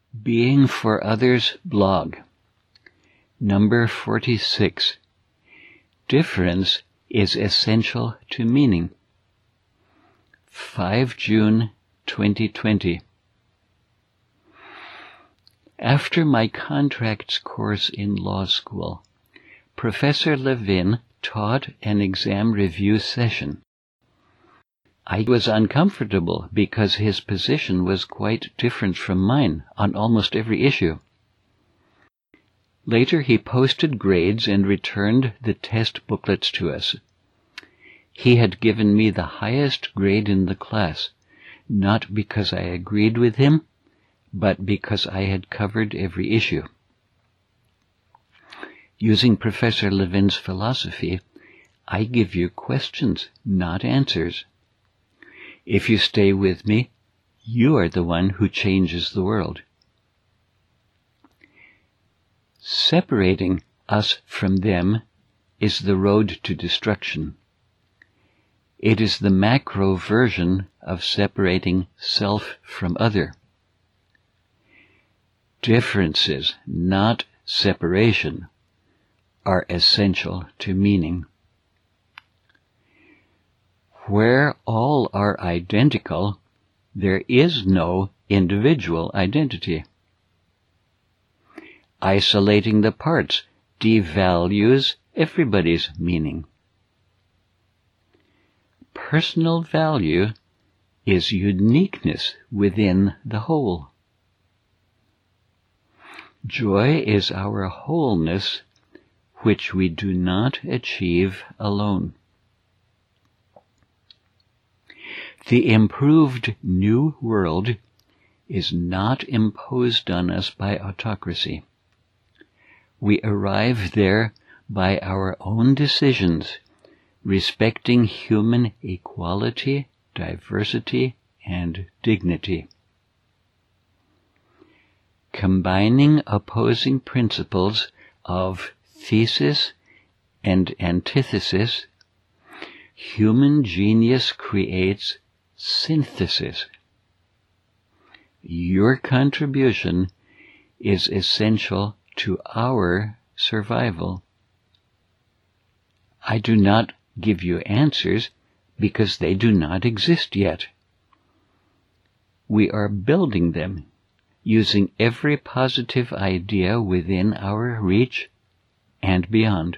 Being for Others blog, number 46. Difference is essential to meaning. 5 June 2020. After my contracts course in law school, Professor Levin taught an exam review session. I was uncomfortable because his position was quite different from mine on almost every issue. Later he posted grades and returned the test booklets to us. He had given me the highest grade in the class, not because I agreed with him, but because I had covered every issue. Using Professor Levin's philosophy, I give you questions, not answers. If you stay with me, you are the one who changes the world. Separating us from them is the road to destruction. It is the macro version of separating self from other. Differences, not separation, are essential to meaning. Where all are identical, there is no individual identity. Isolating the parts devalues everybody's meaning. Personal value is uniqueness within the whole. Joy is our wholeness, which we do not achieve alone. The improved new world is not imposed on us by autocracy. We arrive there by our own decisions, respecting human equality, diversity, and dignity. Combining opposing principles of thesis and antithesis, human genius creates synthesis. Your contribution is essential to our survival. I do not give you answers because they do not exist yet. We are building them using every positive idea within our reach and beyond.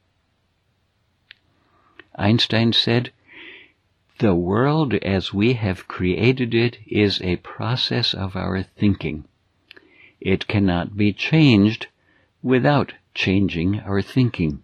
Einstein said, "The world as we have created it is a process of our thinking. It cannot be changed without changing our thinking."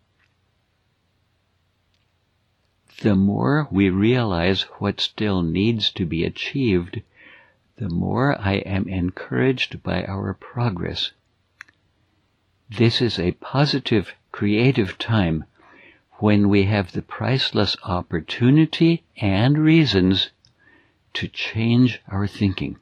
The more we realize what still needs to be achieved, the more I am encouraged by our progress. This is a positive, creative time when we have the priceless opportunity and reasons to change our thinking.